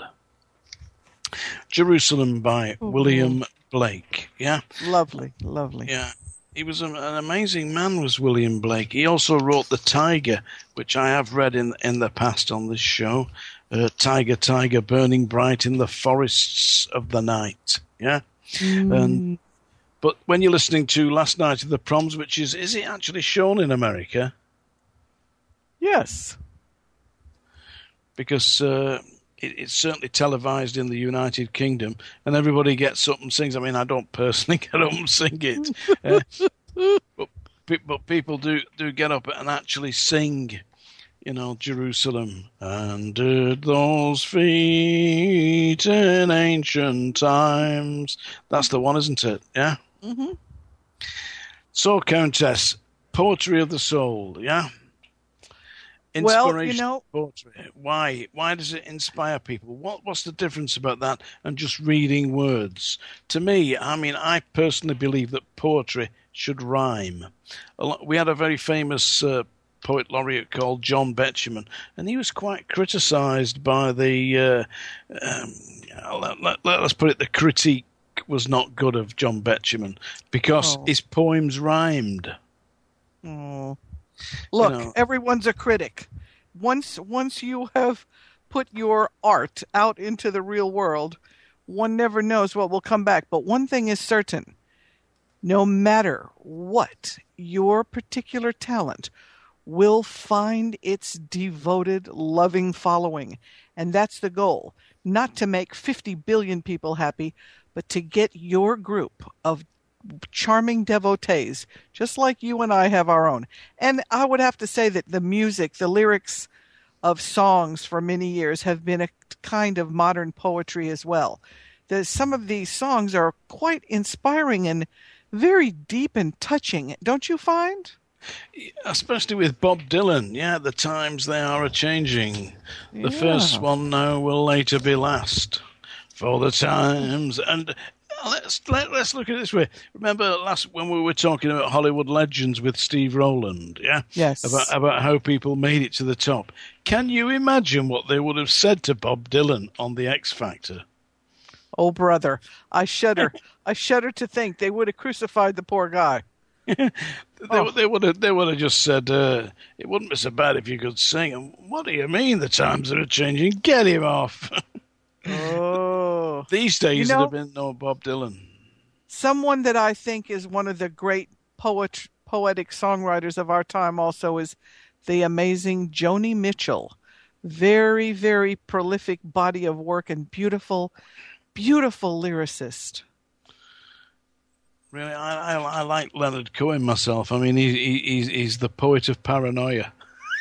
Jerusalem by mm-hmm. William Blake, yeah? Lovely, lovely. Yeah. he was an, an amazing man, was William Blake. He also wrote The Tiger, which I have read in in the past on this show. Uh, Tiger, Tiger, burning bright in the forests of the night. Yeah? Mm. And But when you're listening to Last Night of the Proms, which is, is it actually shown in America? Yes. Because uh, it, it's certainly televised in the United Kingdom, and everybody gets up and sings. I mean, I don't personally get up and sing it, uh, but, but people do, do get up and actually sing, you know, Jerusalem. And did those feet in ancient times. That's the one, isn't it? Yeah? Mm-hmm. So, Countess, poetry of the soul, yeah? Well, you know, poetry. Why? Why does it inspire people? What? What's the difference about that and just reading words? To me, I mean, I personally believe that poetry should rhyme. We had a very famous uh, poet laureate called John Betjeman, and he was quite criticised by the. Uh, um, let, let, let's put it: the critique was not good of John Betjeman because Oh. his poems rhymed. Oh. Look, You know. everyone's a critic. Once once you have put your art out into the real world, one never knows what will come back. But one thing is certain. No matter what, your particular talent will find its devoted, loving following. And that's the goal. Not to make fifty billion people happy, but to get your group of charming devotees, just like you and I have our own. And I would have to say that the music, the lyrics of songs for many years have been a kind of modern poetry as well. The, some of these songs are quite inspiring and very deep and touching, don't you find? Especially with Bob Dylan, yeah, the times they are a-changing. The Yeah. first one now will later be last. For the times, and let's let, let's look at it this way. Remember last when we were talking about Hollywood legends with Steve Rowland, yeah, Yes. about about how people made it to the top. Can you imagine what they would have said to Bob Dylan on the X Factor? Oh, brother, I shudder. I shudder to think they would have crucified the poor guy. They, Oh. they would have they would have just said uh, it wouldn't be so bad if you could sing. And what do you mean the times are changing? Get him off. Oh. These days You there'd know- have been no Bob Dylan. Someone that I think is one of the great poet, poetic songwriters of our time also is the amazing Joni Mitchell. Very, very prolific body of work and beautiful, beautiful lyricist. Really, I, I, I like Leonard Cohen myself. I mean, he, he, he's, he's the poet of paranoia.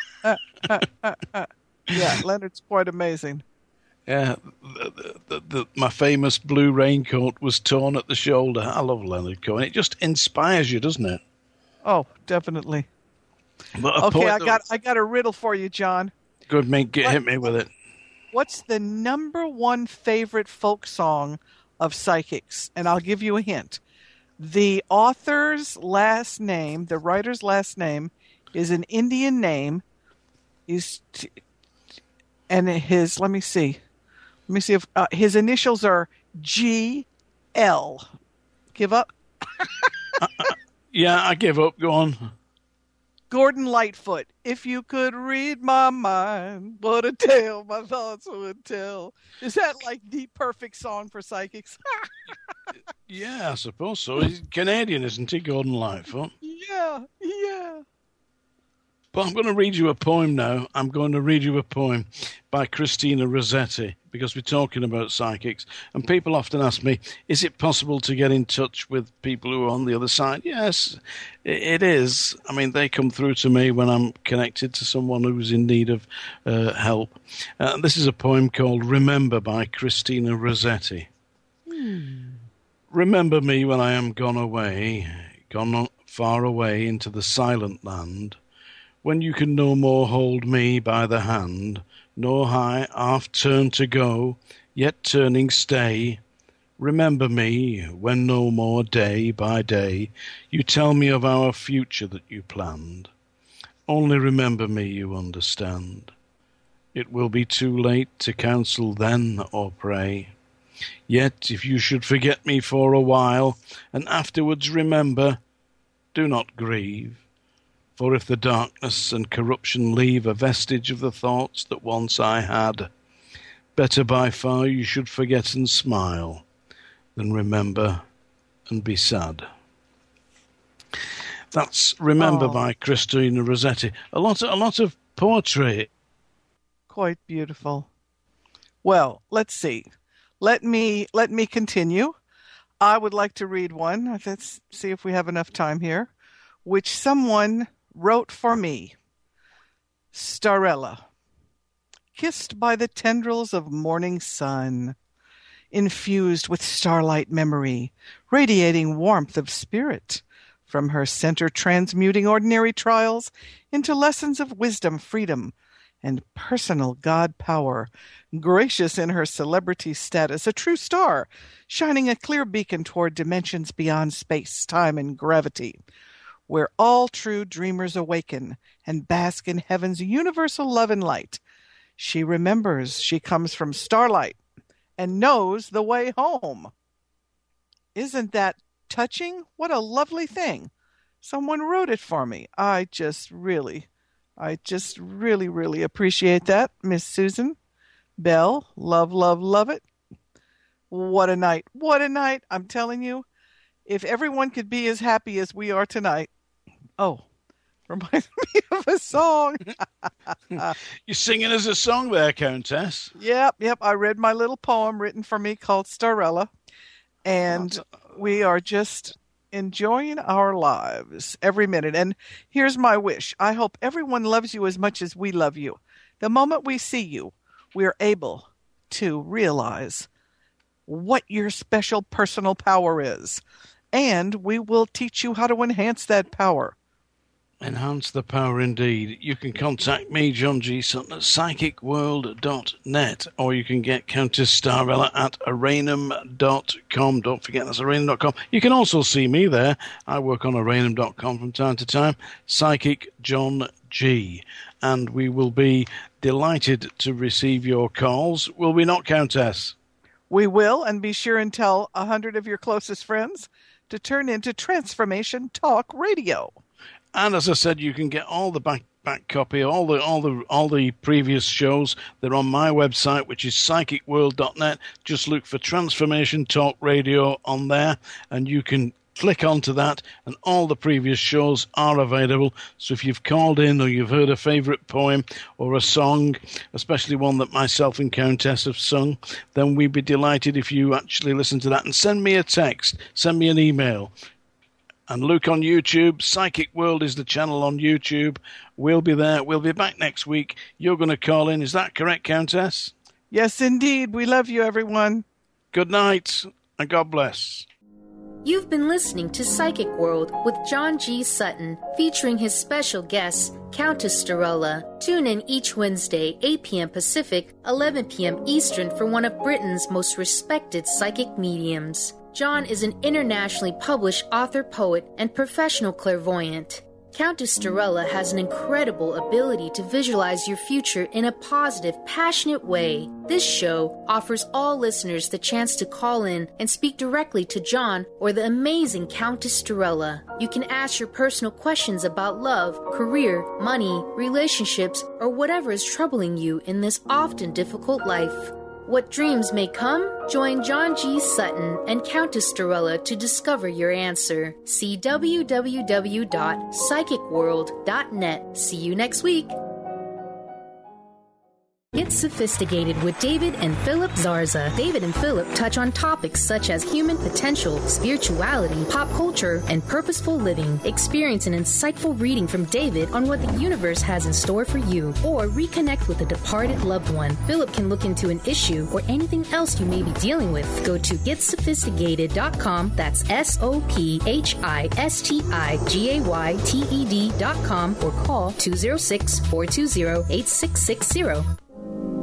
Yeah, Leonard's quite amazing. Yeah, the, the, the, my famous blue raincoat was torn at the shoulder. I love Leonard Cohen. It just inspires you, doesn't it? Oh, definitely. But a Okay, poet I that- got I got a riddle for you, John. Good, mate. Get, hit me with it. What's the number one favorite folk song of psychics? And I'll give you a hint. The author's last name, the writer's last name, is an Indian name. Is t- and his let me see, let me see if uh, his initials are G L. Give up. Yeah, I give up. Go on. Gordon Lightfoot. If you could read my mind, what a tale my thoughts would tell. Is that like the perfect song for psychics? Yeah, I suppose so. He's Canadian, isn't he, Gordon Lightfoot? Yeah, yeah. But I'm going to read you a poem now. I'm going to read you a poem by Christina Rossetti, because we're talking about psychics. And people often ask me, is it possible to get in touch with people who are on the other side? Yes, it is. I mean, they come through to me when I'm connected to someone who's in need of uh, help. Uh, this is a poem called Remember by Christina Rossetti. Remember me when I am gone away, gone far away into the silent land, when you can no more hold me by the hand, nor I half turn to go, yet turning stay. Remember me when no more day by day you tell me of our future that you planned. Only remember me, you understand. It will be too late to counsel then or pray. Yet if you should forget me for a while, and afterwards remember, do not grieve. For if the darkness and corruption leave a vestige of the thoughts that once I had, better by far you should forget and smile than remember and be sad. That's Remember Oh. by Christina Rossetti. A lot, a lot of poetry. Quite beautiful. Well, let's see. Let me let me continue. I would like to read one. Let's see if we have enough time here, which someone wrote for me. Starella. Kissed by the tendrils of morning sun, infused with starlight memory, radiating warmth of spirit, from her center transmuting ordinary trials into lessons of wisdom, freedom, and personal God power, gracious in her celebrity status, a true star, shining a clear beacon toward dimensions beyond space, time, and gravity, where all true dreamers awaken and bask in heaven's universal love and light. She remembers she comes from starlight and knows the way home. Isn't that touching? What a lovely thing. Someone wrote it for me. I just really, I just really, really appreciate that, Miss Susan Bell. Love, love, love it. What a night. What a night. I'm telling you, if everyone could be as happy as we are tonight. Oh, reminds me of a song. You're singing as a song there, Countess. Yep, yep. I read my little poem written for me called Starella. And we are just enjoying our lives every minute. And here's my wish. I hope everyone loves you as much as we love you. The moment we see you, we are able to realize what your special personal power is. And we will teach you how to enhance that power. Enhance the power indeed. You can contact me, John G. Sutton, at psychic world dot net, or you can get Countess Starella at aranum dot com. Don't forget, that's aranum dot com. You can also see me there. I work on aranum dot com from time to time. Psychic John G. And we will be delighted to receive your calls. Will we not, Countess? We will, and be sure and tell a hundred of your closest friends to turn into Transformation Talk Radio. And as I said, you can get all the back back copy, all the all the all the previous shows. They're on my website, which is psychic world dot net. Just look for Transformation Talk Radio on there, and you can click onto that, and all the previous shows are available. So if you've called in or you've heard a favourite poem or a song, especially one that myself and Countess have sung, then we'd be delighted if you actually listen to that and send me a text, send me an email. And look on YouTube. Psychic World is the channel on YouTube. We'll be there. We'll be back next week. You're going to call in. Is that correct, Countess? Yes, indeed. We love you, everyone. Good night, and God bless. You've been listening to Psychic World with John G. Sutton, featuring his special guest, Countess Starella. Tune in each Wednesday, eight p.m. Pacific, eleven p.m. Eastern, for one of Britain's most respected psychic mediums. John is an internationally published author, poet, and professional clairvoyant. Countess Starella has an incredible ability to visualize your future in a positive, passionate way. This show offers all listeners the chance to call in and speak directly to John or the amazing Countess Starella. You can ask your personal questions about love, career, money, relationships, or whatever is troubling you in this often difficult life. What dreams may come? Join John G. Sutton and Countess Starella to discover your answer. See w w w dot psychic world dot net. See you next week. Get sophisticated with David and Philip Zarza. David and Philip touch on topics such as human potential, spirituality, pop culture, and purposeful living. Experience an insightful reading from David on what the universe has in store for you, or reconnect with a departed loved one. Philip can look into an issue or anything else you may be dealing with. Go to get sophisticated dot com. That's S O P H I S T I G A Y T E D dot com, or call two oh six, four two zero, eight six six zero.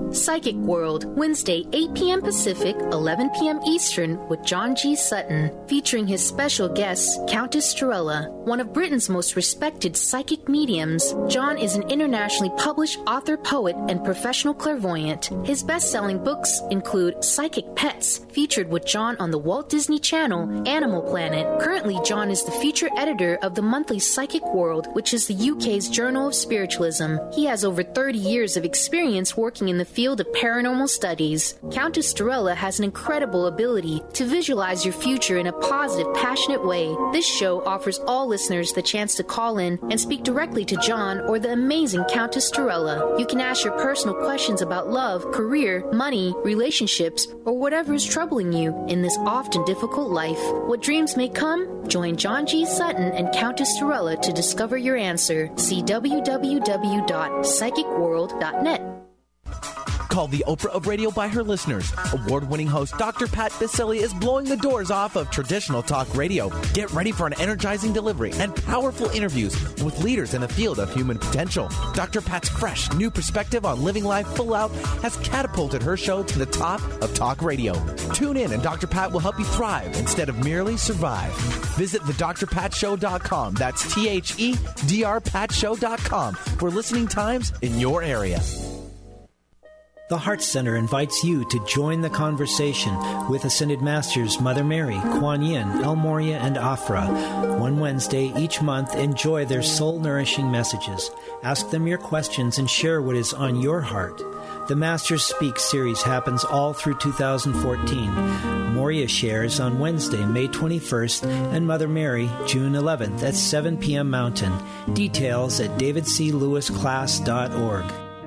Psychic World, Wednesday, eight p.m. Pacific, eleven p.m. Eastern, with John G. Sutton, featuring his special guest, Countess Torella, one of Britain's most respected psychic mediums. John is an internationally published author, poet, and professional clairvoyant. His best-selling books include Psychic Pets, featured with John on the Walt Disney Channel, Animal Planet. Currently, John is the feature editor of the monthly Psychic World, which is the U K's Journal of Spiritualism. He has over thirty years of experience working in the field of paranormal studies. Countess Torella has an incredible ability to visualize your future in a positive, passionate way. This show offers all listeners the chance to call in and speak directly to John or the amazing Countess Torella. You can ask your personal questions about love, career, money, relationships, or whatever is troubling you in this often difficult life. What dreams may come? Join John G. Sutton and Countess Torella to discover your answer. See w w w dot psychic world dot net. Called the Oprah of radio by her listeners, award-winning host Doctor Pat Baccili is blowing the doors off of traditional talk radio. Get ready for an energizing delivery and powerful interviews with leaders in the field of human potential. Doctor Pat's fresh, new perspective on living life full out has catapulted her show to the top of talk radio. Tune in and Doctor Pat will help you thrive instead of merely survive. Visit the dr pat show dot com. That's T H E D R pat show dot com for listening times in your area. The Heart Center invites you to join the conversation with Ascended Masters Mother Mary, Kuan Yin, El Morya, and Afra. One Wednesday each month, enjoy their soul-nourishing messages. Ask them your questions and share what is on your heart. The Masters Speak series happens all through two thousand fourteen. Morya shares on Wednesday, May twenty-first, and Mother Mary, June eleventh at seven p.m. Mountain. Details at david c lewis class dot org.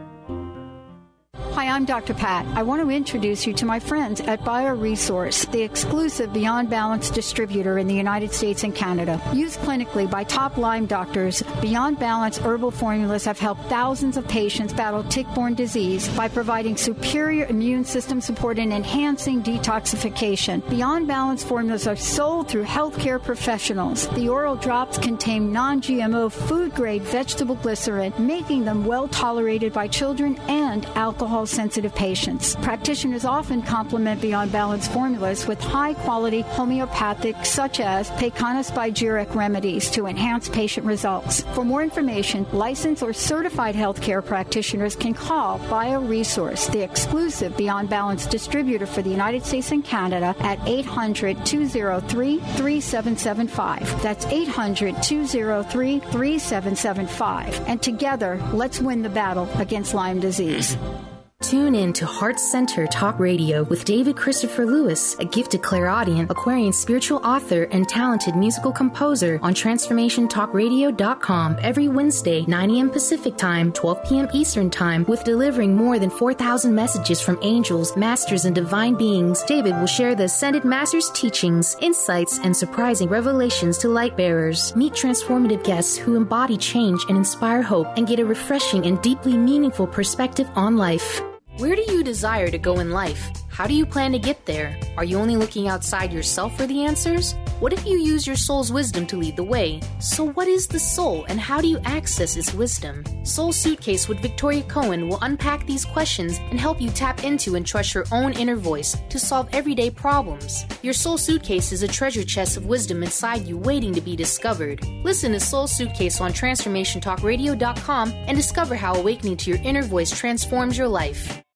Hi, I'm Doctor Pat. I want to introduce you to my friends at BioResource, the exclusive Beyond Balance distributor in the United States and Canada. Used clinically by top Lyme doctors, Beyond Balance herbal formulas have helped thousands of patients battle tick-borne disease by providing superior immune system support and enhancing detoxification. Beyond Balance formulas are sold through healthcare professionals. The oral drops contain non-G M O food-grade vegetable glycerin, making them well-tolated by children and alcohol sensitive patients. Practitioners often complement Beyond Balance formulas with high-quality homeopathic, such as Pecana spigyric remedies to enhance patient results. For more information, licensed or certified healthcare practitioners can call BioResource, the exclusive Beyond Balance distributor for the United States and Canada, at eight hundred, two oh three, three seven seven five. That's eight hundred, two oh three, three seven seven five. And together, let's win the battle against Lyme disease. Tune in to Heart Center Talk Radio with David Christopher Lewis, a gifted clairaudient, Aquarian spiritual author, and talented musical composer on transformation talk radio dot com every Wednesday, nine a.m. Pacific Time, twelve p.m. Eastern Time, with delivering more than four thousand messages from angels, masters, and divine beings. David will share the Ascended Masters' teachings, insights, and surprising revelations to light bearers. Meet transformative guests who embody change and inspire hope, and get a refreshing and deeply meaningful perspective on life. Where do you desire to go in life? How do you plan to get there? Are you only looking outside yourself for the answers? What if you use your soul's wisdom to lead the way? So what is the soul, and how do you access its wisdom? Soul Suitcase with Victoria Cohen will unpack these questions and help you tap into and trust your own inner voice to solve everyday problems. Your Soul Suitcase is a treasure chest of wisdom inside you waiting to be discovered. Listen to Soul Suitcase on transformation talk radio dot com and discover how awakening to your inner voice transforms your life.